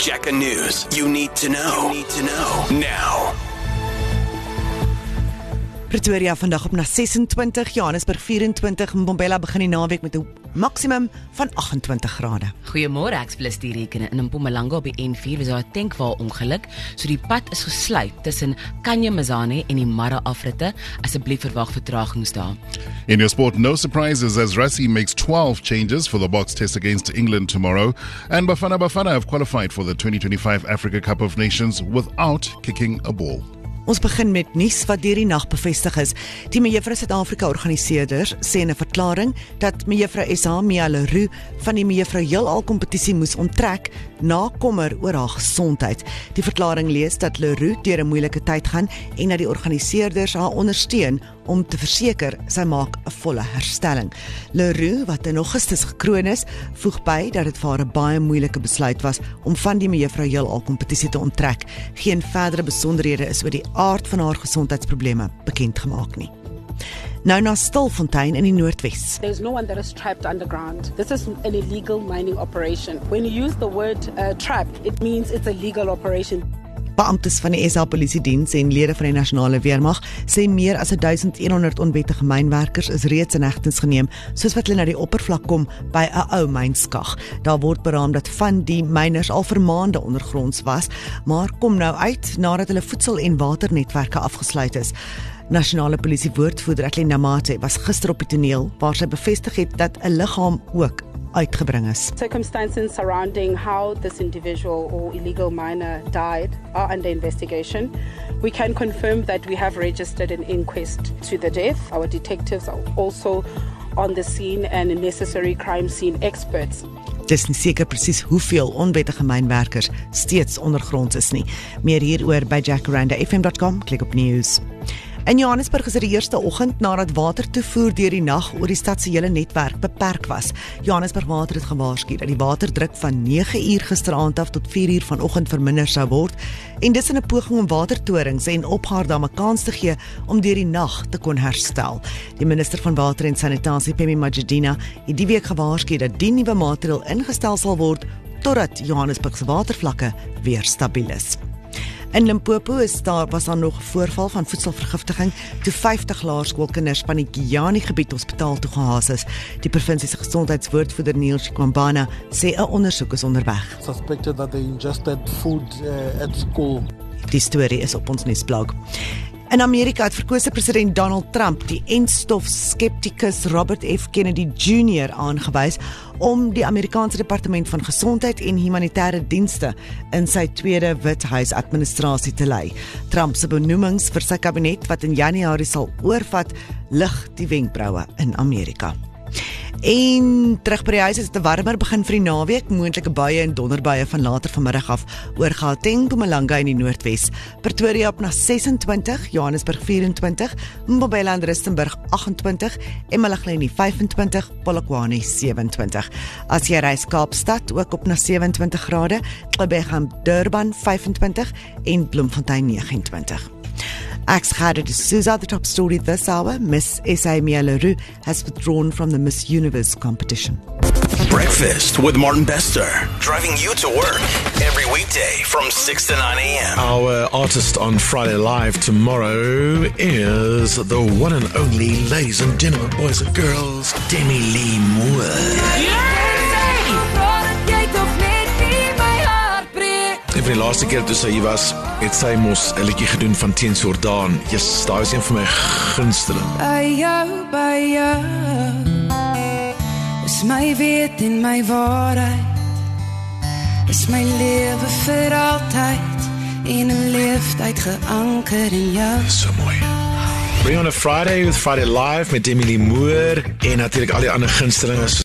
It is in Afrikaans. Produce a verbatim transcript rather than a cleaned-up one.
Jacka News. You need to know. You need to know. Now. Pretoria vandag op na sesentwintig, Johannesburg vyf-en-twintig, Mbombela begin die naweek met 'n maksimum van agt-en-twintig grade. Goeiemôre, ek plus die rekene in Mpumalanga op die N vier was daar 'n tankwa ongeluk, so die pad is gesluit tussen Kanyamazane en die Mara afritte. Asseblief verwag vertragings daar. In your sport, no surprises as Rassie makes twelve changes for the box test against England tomorrow, and Bafana Bafana have qualified for the twenty twenty-five Africa Cup of Nations without kicking a ball. Ons begin met nuus wat deur die nag bevestig is. Die Mejuffrou Suid-Afrika organiseerders sê in 'n verklaring dat Mejuffrou S H Mia Leroux van die Mejuffrou Heelal kompetisie moes onttrek na kommer oor haar gesondheid. Die verklaring lees dat Leroux deur 'n moeilike tyd gaan en dat die organiseerders haar ondersteun om te verseker sy maak 'n volle herstelling. Leroux, wat in Augustus gekroon is, voeg by dat dit vir haar 'n baie moeilike besluit was om van die Mejuffrou Heelal kompetisie te onttrek. Geen verdere besonderhede is oor die aard van haar gesondheidsprobleme bekend gemaak nie. Nou na Stilfontein in die Noordwes. There's no one that is trapped underground. This is an illegal mining operation. When you use the word uh, trapped, it means it's a legal operation. Beamptes van die S A Polisiediens en lede van die Nasionale Weermag sê meer as duisend honderd onwettige mynwerkers is reeds in hegtenis geneem, soos wat hulle na die oppervlak kom by 'n ou mynskag. Daar word beraam dat van die myners al vir maande ondergronds was, maar kom nou uit nadat hulle voedsel- en waternetwerke afgesluit is. Nasionale Polisie woordvoerder Kathleen Namate was gister op die toneel waar sy bevestig het dat 'n liggaam ook uitgebring is. Circumstances surrounding how this individual or illegal miner died are under investigation. We can confirm that we have registered an inquest to the death. Our detectives are also on the scene and necessary crime scene experts. Dis nie seker presies hoeveel onwettige mynwerkers steeds ondergronds is nie. Meer hieroor by jackaranda f m dot com, klik op news. In Johannesburg is dit die eerste oggend nadat watertoevoer deur die nag oor die stad se hele netwerk beperk was. Johannesburg Water het gewaarsku dat die waterdruk van nege uur gisteraand af tot vier uur vanoggend verminder sou word, en dis in 'n poging om watertorings en opgaardamme kans te gee om deur die nag te kon herstel. Die minister van Water en Sanitasie, Phemi Majidina, het die week gewaarsku dat die nuwe maatreël ingestel sal word totdat Johannesburg se watervlakke weer stabiel is. In Limpopo is daar, was daar nog 'n voorval van voedselvergiftiging toe vyftig laerskoolkinders van die Giyani gebied hospitaal toe gehaas is. Die provinsie se gesondheidswoordvoerder Niels Kwambana sê 'n ondersoek is onderweg. Suspected that they ingested food uh, at school. Die storie is op ons nuusblog. In Amerika het verkose president Donald Trump die enstof-skeptikus Robert F. Kennedy Junior aangewys om die Amerikaanse Departement van Gesondheid en Humanitêre Dienste in sy tweede Withuis-administrasie te lei. Trump se benoemings vir sy kabinet wat in Januarie sal oorvat, lig die wenkbroue in Amerika. En terug by die huis is dit 'n warmer begin vir die naweek, moontlike buie en donderbuie van later vanmiddag af oor Gauteng, Mpumalanga in die Noordwes. Pretoria op na sesentwintig, Johannesburg vyf-en-twintig, Mbombela en Rustenburg agt-en-twintig, Emalageni vyf-en-twintig, Polokwane sewe-en-twintig. As jy reis Kaapstad ook op na sewe-en-twintig grade, Gqeberha, Durban vyf-en-twintig en Bloemfontein nege-en-twintig. Ek's Gerda de Souza. The top story this hour, Miss S A Mia Leroux has withdrawn from the Miss Universe competition. Breakfast with Martin Bester, driving you to work every weekday from six to nine a.m. Our artist on Friday Live tomorrow is the one and only, ladies and gentlemen, boys and girls, Demi Lee Moore. En van die laaste keer toe sy hier was, het sy mos 'n liedjie gedoen van Teens Jordaan. Yes, daai is een van my gunsteling. By jou, by jou is my weet en my waarheid, is my lewe vir altyd en 'n leeftyd geanker in jou. So mooi. Bring on a Friday with Friday Live met Demi Lee Moore en natuurlik al die ander gunstelinge.